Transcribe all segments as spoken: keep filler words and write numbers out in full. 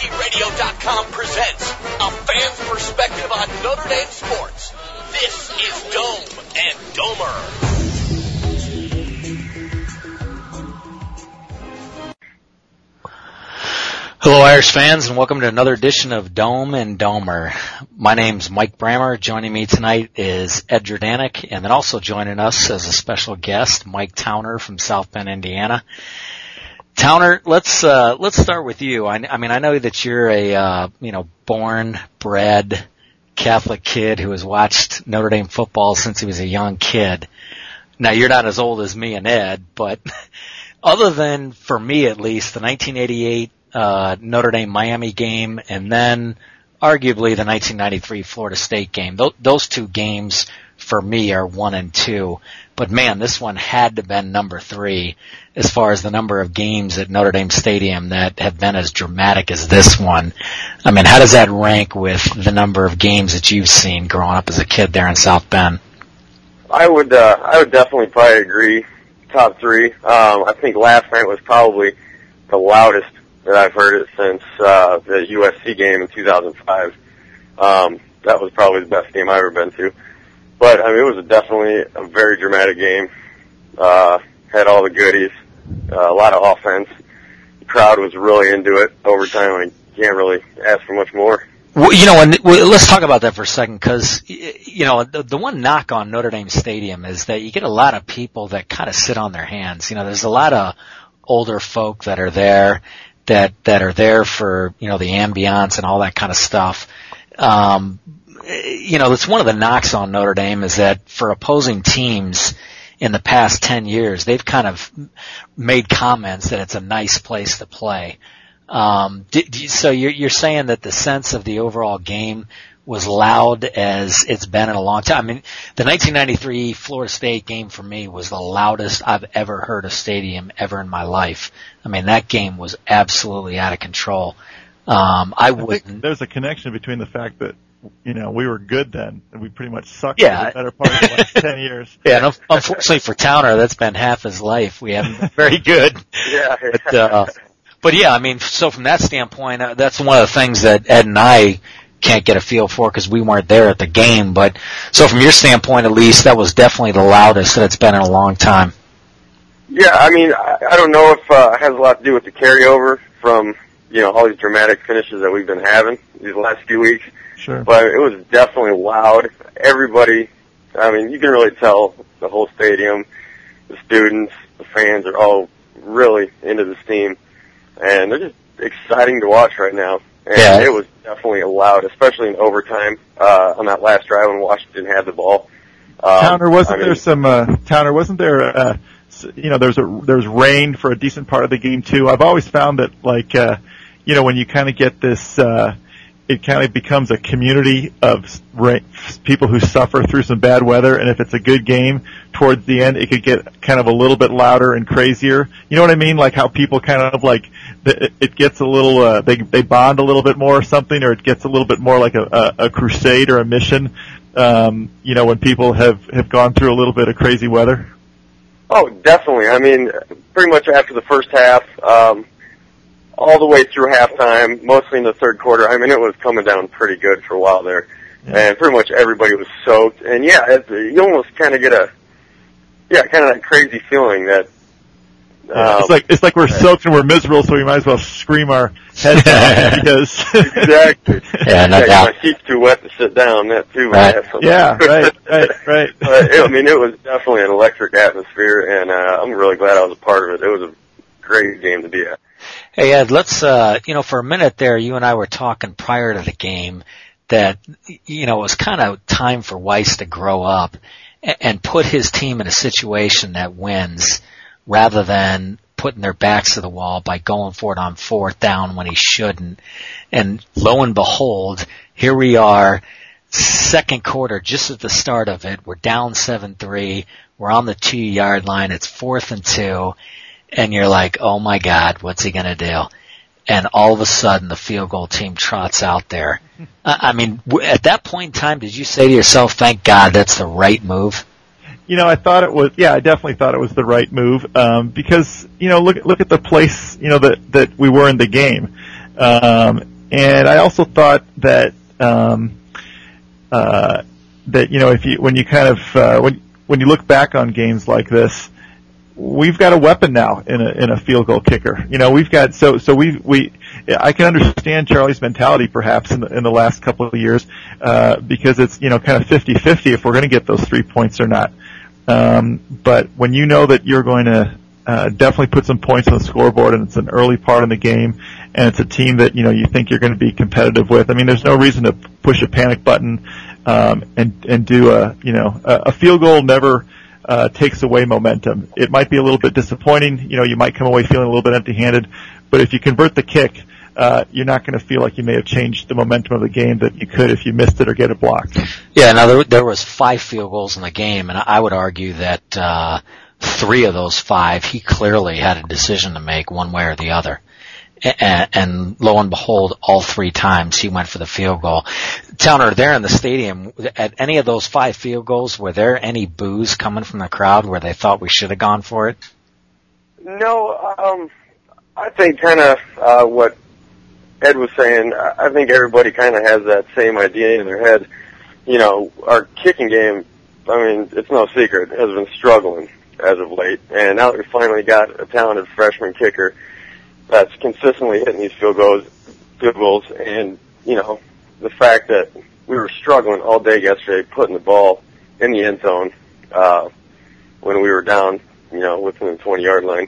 G radio dot com presents a fan's perspective on Notre Dame sports. This is Dome and Domer. Hello, Irish fans, and welcome to another edition of Dome and Domer. My name's Mike Brammer. Joining me tonight is Ed Jordanek, and then also joining us as a special guest, Mike Towner from South Bend, Indiana. Towner, let's uh, let's start with you. I, I mean, I know that you're a uh, you know born, bred Catholic kid who has watched Notre Dame football since he was a young kid. Now, you're not as old as me and Ed, but other than, for me at least, the nineteen eighty-eight Uh, Notre Dame Miami game, and then arguably the nineteen ninety-three Florida State game. Th- those two games for me are one and two. But man, this one had to have been number three as far as the number of games at Notre Dame Stadium that have been as dramatic as this one. I mean, how does that rank with the number of games that you've seen growing up as a kid there in South Bend? I would, uh, I would definitely probably agree. Top three. Um, I think last night was probably the loudest that I've heard it since uh, the U S C game in two thousand five. Um, that was probably the best game I've ever been to. But, I mean, it was a definitely a very dramatic game. Uh, had all the goodies, uh, a lot of offense. The crowd was really into it. Overtime, I can't really ask for much more. Well, you know, and let's talk about that for a second, because, you know, the, the one knock on Notre Dame Stadium is that you get a lot of people that kind of sit on their hands. You know, there's a lot of older folk that are there. that that are there for, you know, the ambiance and all that kind of stuff. Um, you know, that's one of the knocks on Notre Dame is that for opposing teams in the past ten years, they've kind of made comments that it's a nice place to play. Um, d- d- so you're, you're saying that the sense of the overall game was loud as it's been in a long time. I mean, the nineteen ninety-three Florida State game for me was the loudest I've ever heard a stadium ever in my life. I mean, that game was absolutely out of control. Um, I, I wouldn't. Think there's a connection between the fact that, you know, we were good then, and we pretty much sucked yeah. for the better part of the last ten years. Yeah, and unfortunately for Towner, that's been half his life. We haven't been very good. Yeah. But, uh, but yeah, I mean, so from that standpoint, uh, that's one of the things that Ed and I can't get a feel for because we weren't there at the game. But so from your standpoint, at least, that was definitely the loudest that it's been in a long time. Yeah, I mean, I, I don't know if uh, it has a lot to do with the carryover from, you know, all these dramatic finishes that we've been having these last few weeks. Sure. But it was definitely loud. Everybody, I mean, you can really tell the whole stadium, the students, the fans are all really into this team. And they're just exciting to watch right now. And yeah. It was definitely loud, especially in overtime, uh, on that last drive when Washington had the ball. Um, Towner, wasn't I mean, there some, uh, Towner, wasn't there, uh, you know, there's a, there's rain for a decent part of the game too. I've always found that, like, uh, you know, when you kind of get this, uh, it kind of becomes a community of rain, people who suffer through some bad weather, and if it's a good game, towards the end, it could get kind of a little bit louder and crazier. You know what I mean? Like how people kind of like, it gets a little, uh, they, they bond a little bit more or something, or it gets a little bit more like a, a, a crusade or a mission, um, you know, when people have, have gone through a little bit of crazy weather. Oh, definitely. I mean, pretty much after the first half, um, all the way through halftime, mostly in the third quarter, I mean, it was coming down pretty good for a while there. Yeah. And pretty much everybody was soaked. And yeah, it, you almost kind of get a, yeah, kind of that crazy feeling that, Yeah, um, it's like it's like we're soaked and we're miserable, so we might as well scream our heads off because exactly. Yeah, no yeah, doubt. my seat's too wet to sit down. That too. Right. Yeah, right, right, right. But it, I mean, it was definitely an electric atmosphere, and uh, I'm really glad I was a part of it. It was a great game to be at. Hey, Ed, let's, uh, you know, for a minute there, you and I were talking prior to the game that, you know, it was kind of time for Weiss to grow up and, and put his team in a situation that wins rather than putting their backs to the wall by going for it on fourth down when he shouldn't. And lo and behold, here we are, second quarter, just at the start of it. We're down seven three. We're on the two-yard line. It's fourth and two. And you're like, oh, my God, what's he going to do? And all of a sudden, the field goal team trots out there. I mean, at that point in time, did you say to yourself, thank God, that's the right move? You know, I thought it was, yeah, I definitely thought it was the right move, um, because, you know, look, look at the place, you know, that, that we were in the game. Um, and I also thought that um, uh, that you know if you when you kind of uh, when when you look back on games like this, we've got a weapon now in a in a field goal kicker. You know, we've got so so we we I can understand Charlie's mentality perhaps in the in the last couple of years uh, because it's you know kind of fifty-fifty if we're going to get those three points or not. Um, but when you know that you're going to uh, definitely put some points on the scoreboard and it's an early part in the game and it's a team that you know you think you're going to be competitive with, I mean, there's no reason to push a panic button um, and and do a you know a, a field goal never. Uh, takes away momentum. It might be a little bit disappointing. You know, you might come away feeling a little bit empty-handed, but if you convert the kick, uh, you're not going to feel like you may have changed the momentum of the game that you could if you missed it or get it blocked. Yeah, now there, there was five field goals in the game, and I would argue that uh, three of those five, he clearly had a decision to make one way or the other. And, and lo and behold, all three times he went for the field goal. Towner, there in the stadium, at any of those five field goals, were there any boos coming from the crowd where they thought we should have gone for it? No, um, I think kind of uh, what Ed was saying, I think everybody kind of has that same idea in their head. You know, our kicking game, I mean, it's no secret, has been struggling as of late. And now that we finally got a talented freshman kicker that's consistently hitting these field goals, field goals, and, you know, the fact that we were struggling all day yesterday putting the ball in the end zone uh, when we were down, you know, within the twenty-yard line.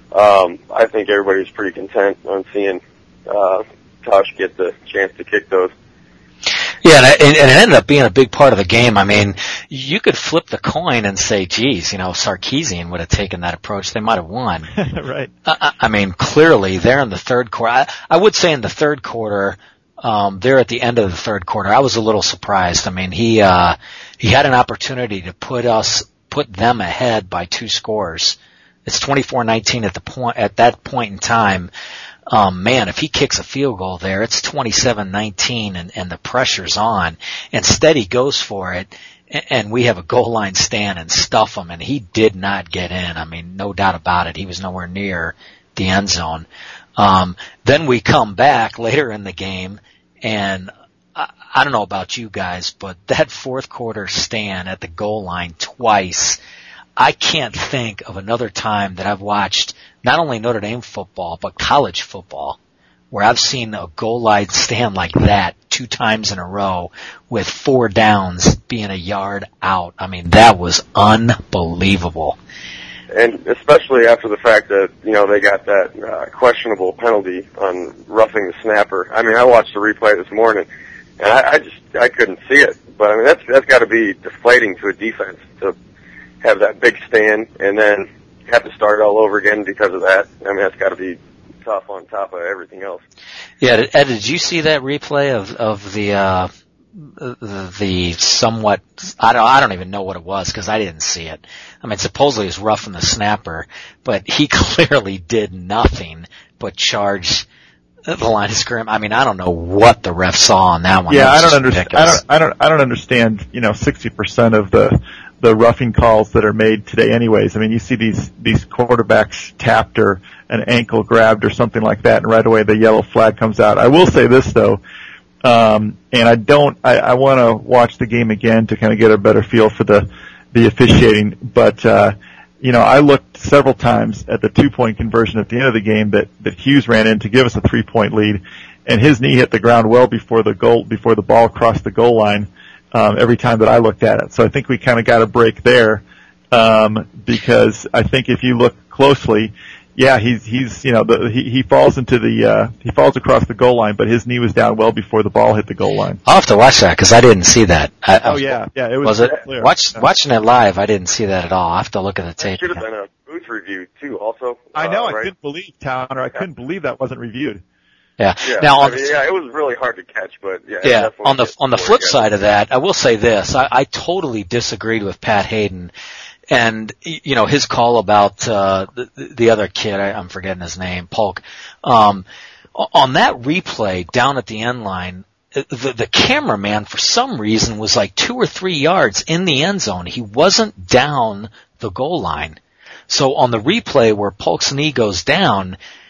Um, I think everybody was pretty content on seeing uh, Tosh get the chance to kick those. Yeah, and it, and it ended up being a big part of the game. I mean, you could flip the coin and say, geez, you know, Sarkisian would have taken that approach. They might have won. Right. I, I mean, clearly, there in the third quarter, I, I would say in the third quarter, um, there at the end of the third quarter, I was a little surprised. I mean, he, uh, he had an opportunity to put us, put them ahead by two scores. It's twenty-four nineteen at the point, at that point in time. Um, man, if he kicks a field goal there, it's twenty-seven nineteen and, and the pressure's on. Instead, he goes for it, and, and we have a goal line stand and stuff him, and he did not get in. I mean, no doubt about it. He was nowhere near the end zone. Um, then we come back later in the game, and I, I don't know about you guys, but that fourth quarter stand at the goal line twice, I can't think of another time that I've watched not only Notre Dame football, but college football, where I've seen a goal line stand like that two times in a row with four downs being a yard out. I mean, that was unbelievable. And especially after the fact that, you know, they got that uh, questionable penalty on roughing the snapper. I mean, I watched the replay this morning, and I, I just, I couldn't see it. But, I mean, that's, that's got to be deflating to a defense to have that big stand and then have to start all over again because of that. I mean, that's got to be tough on top of everything else. Yeah, Ed, did you see that replay of of the uh the somewhat I don't I don't even know what it was because I didn't see it. I mean, supposedly it was roughing the snapper, but he clearly did nothing but charge the line of scrimmage. I mean, I don't know what the ref saw on that one. Yeah, I don't understand. I don't I don't I don't understand. You know, sixty percent of the the roughing calls that are made today anyways. I mean, you see these, these quarterbacks tapped or an ankle grabbed or something like that, and right away the yellow flag comes out. I will say this though, um, and I don't, I, I want to watch the game again to kind of get a better feel for the, the officiating, but, uh, you know, I looked several times at the two-point conversion at the end of the game that, that Hughes ran in to give us a three-point lead, and his knee hit the ground well before the goal, before the ball crossed the goal line. Um, every time that I looked at it. So I think we kind of got a break there, um, because I think if you look closely, yeah, he's, he's, you know, the, he, he falls into the, uh, he falls across the goal line, but his knee was down well before the ball hit the goal line. I'll have to watch that because I didn't see that. I, oh yeah, yeah, it was, was it? Clear. Watch, yeah. Watching it live, I didn't see that at all. I have to look at the tape. It should have been a booth review too, also. I know, uh, I right? couldn't believe, Towner, I couldn't believe that wasn't reviewed. Yeah. Yeah, now, on I mean, the, yeah, it was really hard to catch, but yeah. yeah. On the on the flip again. side of that, I will say this: I, I totally disagreed with Pat Hayden, and you know his call about uh, the, the other kid. I, I'm forgetting his name, Polk. Um, on that replay down at the end line, the, the cameraman for some reason was like two or three yards in the end zone. He wasn't down the goal line. So on the replay where Polk's knee goes down,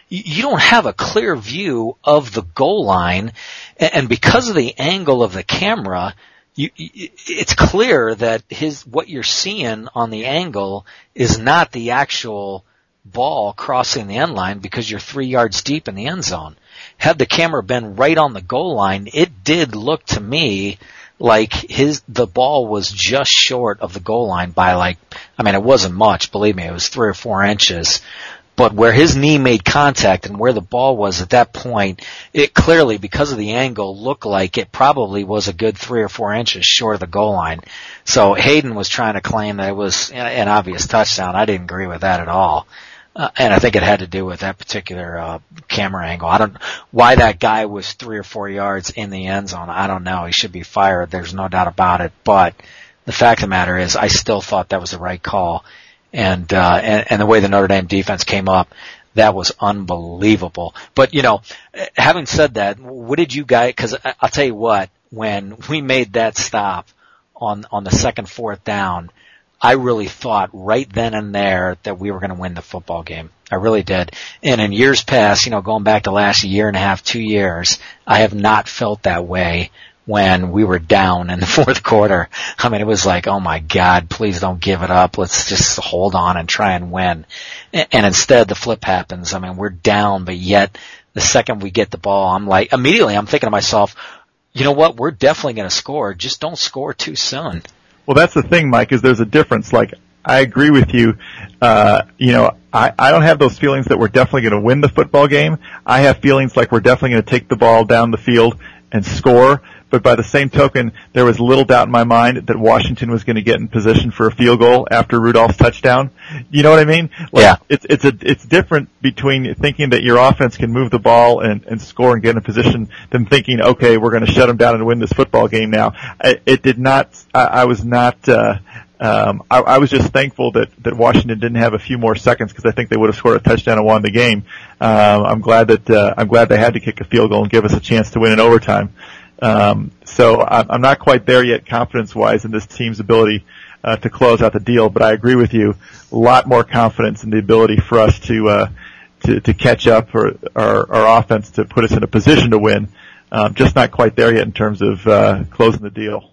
you don't have a clear view of the goal line, and because of the angle of the camera, you, it's clear that his what you're seeing on the angle is not the actual ball crossing the end line because you're three yards deep in the end zone. Had the camera been right on the goal line, it did look to me like his the ball was just short of the goal line by like, I mean, it wasn't much, believe me, it was three or four inches. But where his knee made contact and where the ball was at that point, it clearly, because of the angle, looked like it probably was a good three or four inches short of the goal line. So Hayden was trying to claim that it was an obvious touchdown. I didn't agree with that at all. Uh, and I think it had to do with that particular uh, camera angle. I don't why that guy was three or four yards in the end zone. I don't know. He should be fired. There's no doubt about it. But the fact of the matter is, I still thought that was the right call. And, uh, and, and the way the Notre Dame defense came up, that was unbelievable. But, you know, having said that, what did you guys, cause I'll tell you what, when we made that stop on, on the second fourth down, I really thought right then and there that we were going to win the football game. I really did. And in years past, you know, going back to last year and a half, two years, I have not felt that way when we were down in the fourth quarter. I mean, it was like, oh my God, please don't give it up. Let's just hold on and try and win. And instead the flip happens. I mean, we're down, but yet the second we get the ball, I'm like, immediately I'm thinking to myself, you know what? We're definitely going to score. Just don't score too soon. Well, that's the thing, Mike, is there's a difference. Like, I agree with you. Uh, you know, I, I don't have those feelings that we're definitely going to win the football game. I have feelings like we're definitely going to take the ball down the field and score. But by the same token, there was little doubt in my mind that Washington was going to get in position for a field goal after Rudolph's touchdown. You know what I mean? Like, yeah. It's, it's a, it's different between thinking that your offense can move the ball and, and score and get in position than thinking, okay, we're going to shut them down and win this football game now. It, it did not, I, I was not, uh, um, I, I was just thankful that, that Washington didn't have a few more seconds because I think they would have scored a touchdown and won the game. Um, I'm glad that, uh, I'm glad they had to kick a field goal and give us a chance to win in overtime. Um, so I'm not quite there yet confidence-wise in this team's ability uh, to close out the deal, but I agree with you. A lot more confidence in the ability for us to uh, to, to catch up or our, our offense to put us in a position to win. Um, just not quite there yet in terms of uh, closing the deal.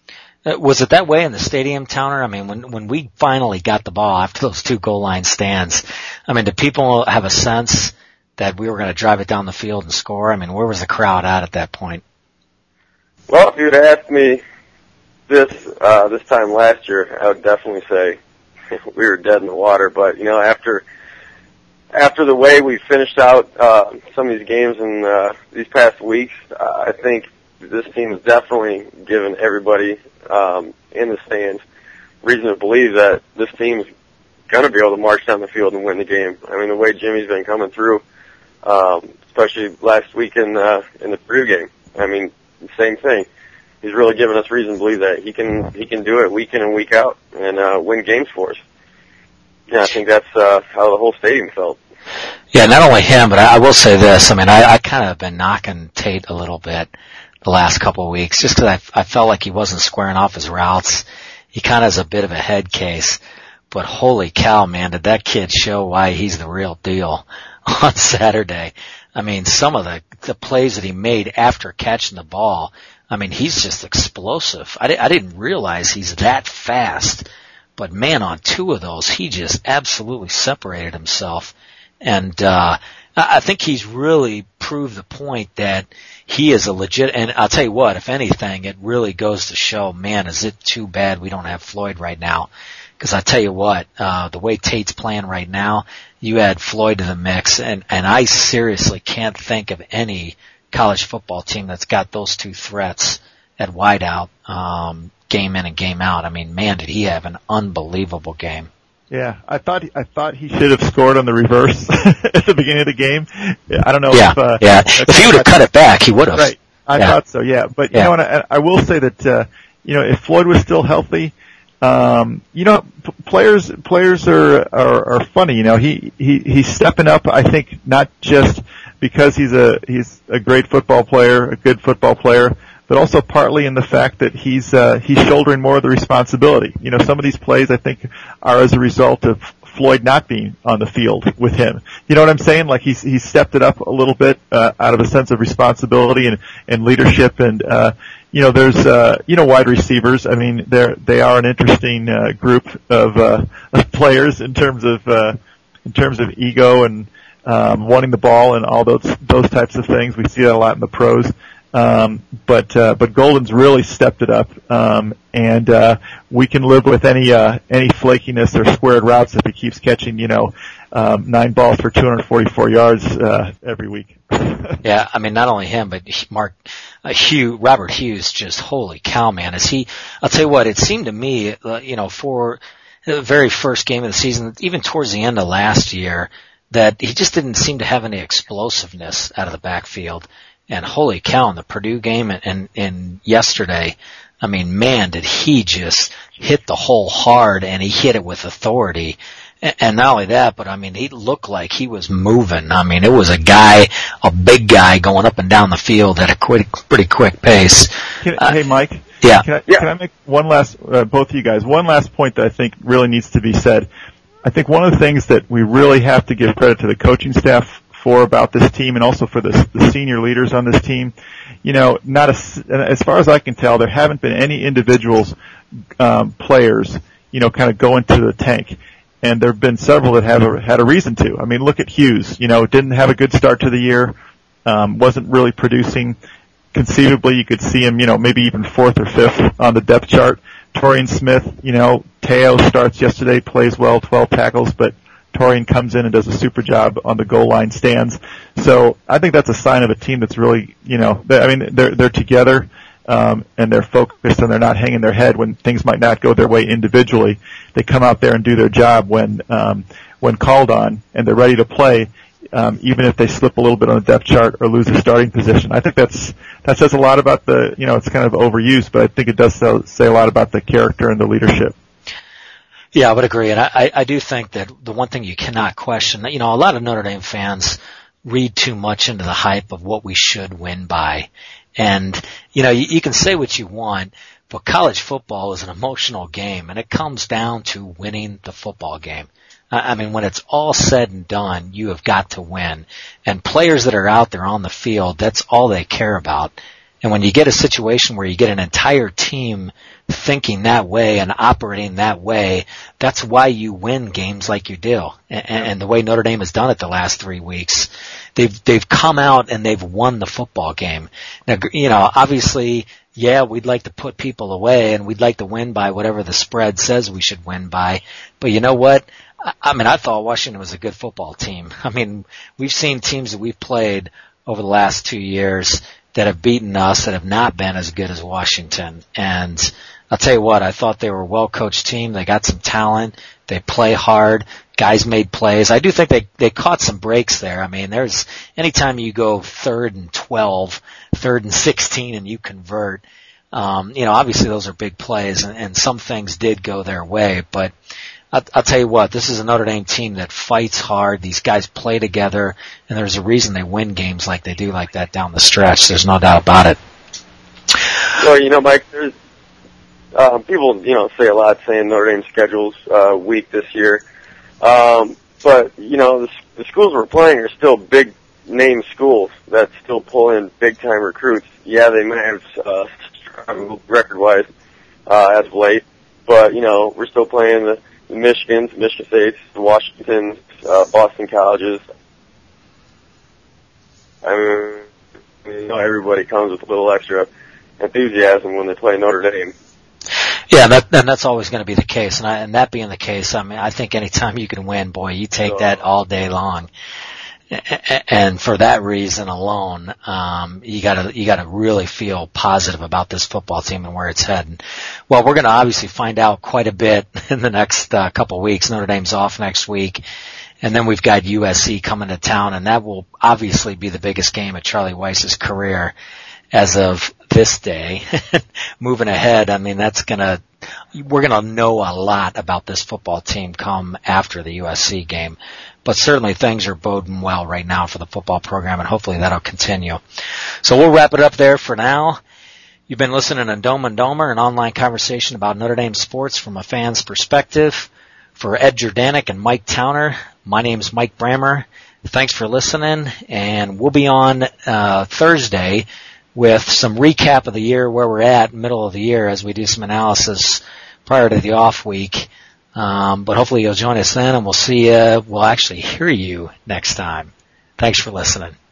Was it that way in the stadium, Towner? I mean, when when we finally got the ball after those two goal line stands, I mean, did people have a sense that we were going to drive it down the field and score? I mean, where was the crowd at at that point? Well, if you would have asked me this uh, this time last year, I would definitely say we were dead in the water. But you know, after after the way we finished out uh, some of these games in uh, these past weeks, uh, I think this team has definitely given everybody um, in the stands reason to believe that this team is going to be able to march down the field and win the game. I mean, the way Jimmy's been coming through, um, especially last week in uh, in the Purdue game. I mean. Same thing. He's really given us reason to believe that he can he can do it week in and week out and uh, win games for us. Yeah, I think that's uh, how the whole stadium felt. Yeah, not only him, but I, I will say this. I mean, I, I kind of been knocking Tate a little bit the last couple of weeks just because I, I felt like he wasn't squaring off his routes. He kind of has a bit of a head case. But holy cow, man, did that kid show why he's the real deal on Saturday. I mean, some of the, the plays that he made after catching the ball, I mean, he's just explosive. I, di- I didn't realize he's that fast, but man, on two of those, he just absolutely separated himself. And, uh, I think he's really proved the point that he is a legit, and I'll tell you what, if anything, it really goes to show, man, is it too bad we don't have Floyd right now. Because I tell you what, uh, the way Tate's playing right now, you add Floyd to the mix, and, and I seriously can't think of any college football team that's got those two threats at wideout, um, game in and game out. I mean, man, did he have an unbelievable game. Yeah, I thought I thought he should have scored on the reverse at the beginning of the game. I don't know yeah, if uh, yeah. If he would have cut it back, he would have. Right, I yeah. thought so. Yeah, but you yeah. know, and I, I will say that uh, you know, if Floyd was still healthy. Um, you know, p- players, players are, are, are funny, you know, he, he, he's stepping up, I think, not just because he's a, he's a great football player, a good football player, but also partly in the fact that he's, uh, he's shouldering more of the responsibility. You know, some of these plays, I think, are as a result of Floyd not being on the field with him. You know what I'm saying? Like he's he's stepped it up a little bit uh, out of a sense of responsibility and and leadership. And uh, you know, there's uh, you know wide receivers. I mean, they're they are an interesting uh, group of, uh, of players in terms of uh, in terms of ego and um, wanting the ball and all those those types of things. We see that a lot in the pros. Um, but, uh, but Golden's really stepped it up, um, and, uh, we can live with any, uh, any flakiness or squared routes if he keeps catching, you know, um, nine balls for two hundred forty-four yards, uh, every week. Yeah, I mean, not only him, but Mark, uh, Hugh, Robert Hughes, just holy cow, man. Is he, I'll tell you what, it seemed to me, uh, you know, for the very first game of the season, even towards the end of last year, that he just didn't seem to have any explosiveness out of the backfield. And holy cow, in the Purdue game and, and, and yesterday, I mean, man, did he just hit the hole hard, and he hit it with authority. And, and not only that, but I mean, he looked like he was moving. I mean, it was a guy, a big guy going up and down the field at a quick, pretty quick pace. Can, uh, hey, Mike. Yeah. Can I, yeah. can I make one last, uh, both of you guys, one last point that I think really needs to be said? I think one of the things that we really have to give credit to the coaching staff for about this team, and also for the, the senior leaders on this team, you know, not a, as far as I can tell, there haven't been any individuals, um, players, you know, kind of go into the tank. And there have been several that have a, had a reason to. I mean, look at Hughes, you know, didn't have a good start to the year, um, wasn't really producing. Conceivably, you could see him, you know, maybe even fourth or fifth on the depth chart. Torian Smith, you know, Teo starts yesterday, plays well, twelve tackles, but Torian comes in and does a super job on the goal line stands. So I think that's a sign of a team that's really, you know, I mean, they're, they're together, um, and they're focused, and they're not hanging their head when things might not go their way individually. They come out there and do their job when, um, when called on, and they're ready to play, um, even if they slip a little bit on the depth chart or lose a starting position. I think that's, that says a lot about the, you know, it's kind of overused, but I think it does say a lot about the character and the leadership. Yeah, I would agree. And I, I do think that the one thing you cannot question, you know, a lot of Notre Dame fans read too much into the hype of what we should win by. And, you know, you, you can say what you want, but college football is an emotional game, and it comes down to winning the football game. I mean, when it's all said and done, you have got to win. And players that are out there on the field, that's all they care about. And when you get a situation where you get an entire team thinking that way and operating that way, that's why you win games like you do. And, and the way Notre Dame has done it the last three weeks, they've they've come out and they've won the football game. Now, you know, obviously, yeah, we'd like to put people away, and we'd like to win by whatever the spread says we should win by. But you know what? I mean, I thought Washington was a good football team. I mean, we've seen teams that we've played over the last two years that have beaten us that have not been as good as Washington. And I'll tell you what, I thought they were a well-coached team. They got some talent. They play hard. Guys made plays. I do think they, they caught some breaks there. I mean, there's, anytime you go third and twelve, third and sixteen and you convert, um, you know, obviously those are big plays, and, and some things did go their way, but I'll, I'll tell you what, this is a Notre Dame team that fights hard. These guys play together, and there's a reason they win games like they do like that down the stretch. There's no doubt about it. Well, you know, Mike, there's um, people, you know, say a lot saying Notre Dame's schedule's uh, weak this year. Um, but, you know, the, the schools we're playing are still big-name schools that still pull in big-time recruits. Yeah, they might have uh, struggled record-wise uh, as of late, but, you know, we're still playing the the Michigans, Michigan States, the Washingtons, uh, Boston colleges. I mean, you know, everybody comes with a little extra enthusiasm when they play Notre Dame. Yeah, and, that, and that's always going to be the case. And, I, and that being the case, I mean, I think anytime you can win, boy, you take so, that all day long. And for that reason alone, um, you gotta, you gotta really feel positive about this football team and where it's heading. Well, we're gonna obviously find out quite a bit in the next uh, couple of weeks. Notre Dame's off next week, and then we've got U S C coming to town, and that will obviously be the biggest game of Charlie Weiss's career as of this day. Moving ahead, I mean, that's gonna, we're gonna know a lot about this football team come after the U S C game. But certainly things are boding well right now for the football program, and hopefully that'll continue. So we'll wrap it up there for now. You've been listening to Dome and Domer, an online conversation about Notre Dame sports from a fan's perspective. For Ed Jordanek and Mike Towner, my name's Mike Brammer. Thanks for listening, and we'll be on uh, Thursday with some recap of the year, where we're at, middle of the year, as we do some analysis prior to the off week. Um, but hopefully you'll join us then, and we'll see you, we'll actually hear you next time. Thanks for listening.